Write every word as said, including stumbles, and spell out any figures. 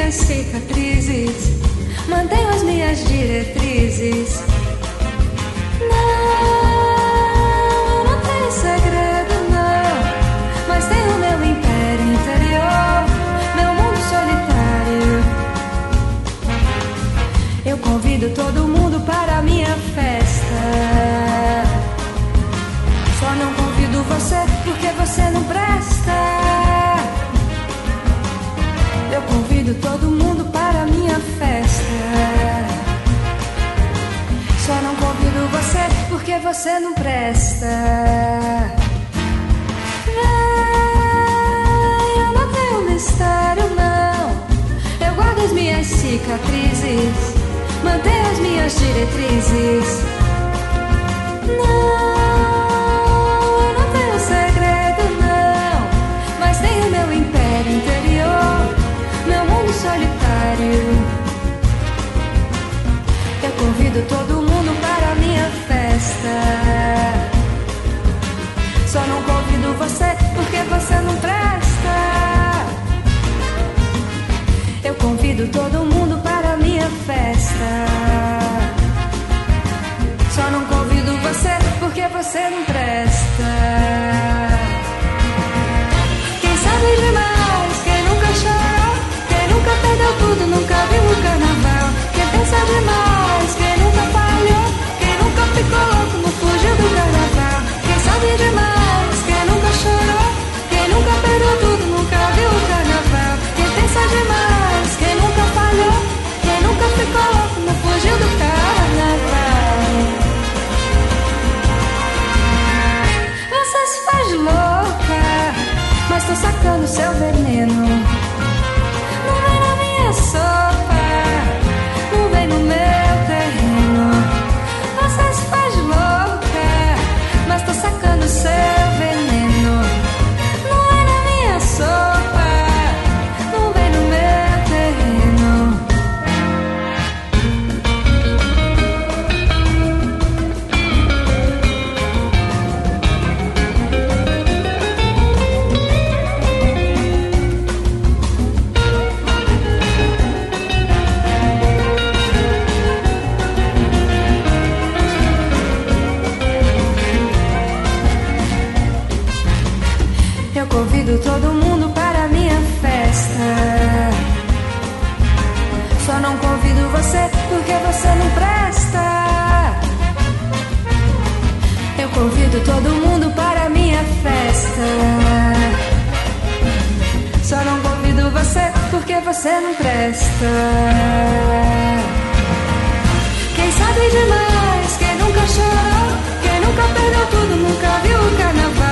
minhas cicatrizes, mantenho as minhas diretrizes. Não, não tenho segredo, não, mas tenho meu império interior, meu mundo solitário. Eu convido todo mundo para a minha festa. Só não convido você porque você não presta. Eu convido todo mundo para a minha festa. Só não convido você porque você não presta. Vem, eu não tenho mistério, não. Eu guardo as minhas cicatrizes, mantenho as minhas diretrizes. Não, eu não tenho segredo, não, mas tenho meu império interior, meu mundo solitário. Eu convido todo mundo para a minha festa. Só não convido você porque você não presta. Eu convido todo mundo para a minha festa. Só não convido você porque você não presta. Quem sabe demais, quem nunca chorou, quem nunca perdeu tudo, nunca viu o carnaval. Quem pensa demais, quem nunca falhou, quem nunca ficou louco, não fugiu do carnaval. Quem sabe demais, quem nunca chorou, quem nunca perdeu tudo, nunca viu o carnaval. Quem pensa demais, quem nunca falhou, quem nunca ficou louco, não fugiu do carnaval. Você se faz louca, mas tô sacando seu veneno. Não vem na minha sopa, não vem no meu terreno. Você se faz louca, mas tô sacando seu veneno. Não é na minha sopa, não vem no meu terreno. Eu convido todo mundo para a minha festa. Só não convido você porque você não presta. Eu convido todo mundo para a minha festa. Só não convido você porque você não presta. Quem sabe demais, quem nunca chorou, quem nunca perdeu tudo, nunca viu o carnaval.